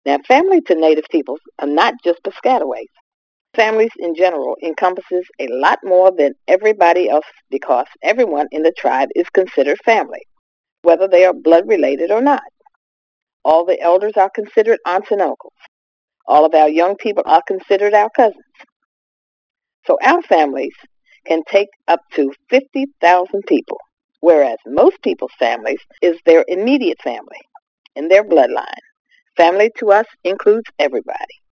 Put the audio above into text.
Now, family to Native peoples are not just Piscataways. Families in general encompasses a lot more than everybody else because everyone in the tribe is considered family, whether they are blood related or not. All the elders are considered aunts and uncles. All of our young people are considered our cousins. So our families can take up to 50,000 people, whereas most people's families is their immediate family in their bloodline. Family to us includes everybody.